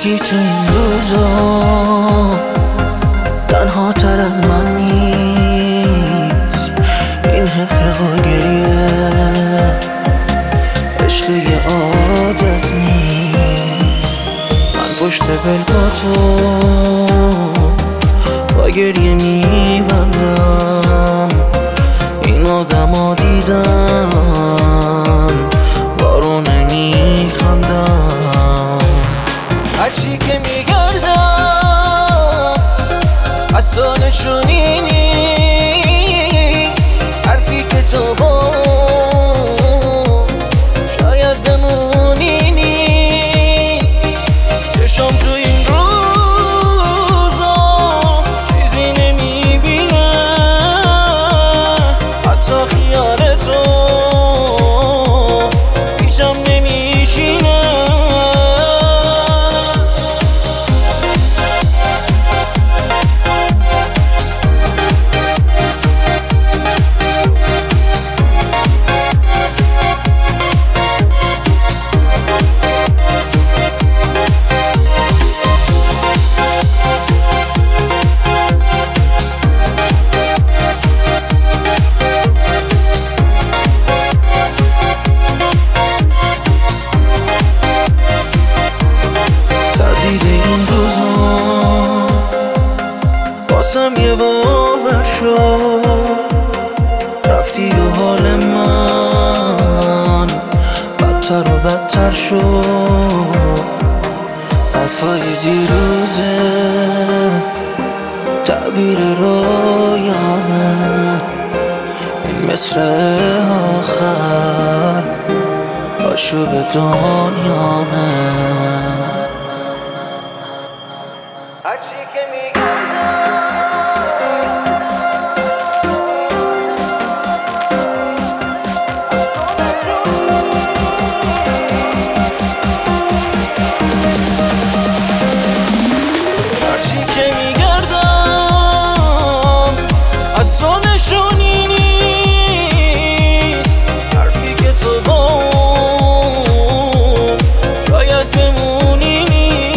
هیچکی تو این روزا تنها تر از من نیست. این حقیق و گریه عشق یه عادت نیست. من پشت پلکاتو با گریه میبندم. این آدما دیدم بارونه میخندم. هرچی که میگردم اصالشونی نیست. حرفی که تو با شاید بمونی نیست. چشم تو این روزا چیزی نمیبینه، حتی خیال تو پیشم نمیشینه. این روزا باسم یه باور شد. رفتی و حال من بدتر و بدتر شد. حرفای دیروزه تعبیر رویانه. این مصر آخر آشوب دنیامه. هرچی که میگردم اصالشونی نیست. حرفی که تو با شاید بمونی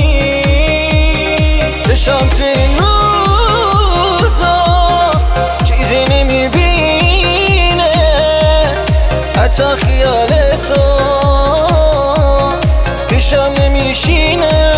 نیست. چشم تو این روزا چیزی نمیبینه، حتی خیال تو پیشم نمیشینه.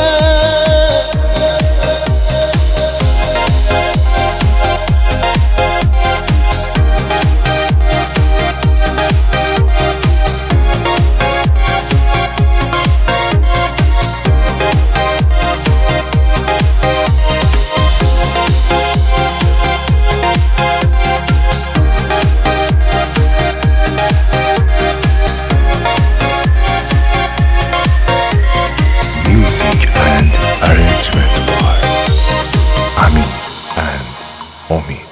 Arrangement by Amin and Omi.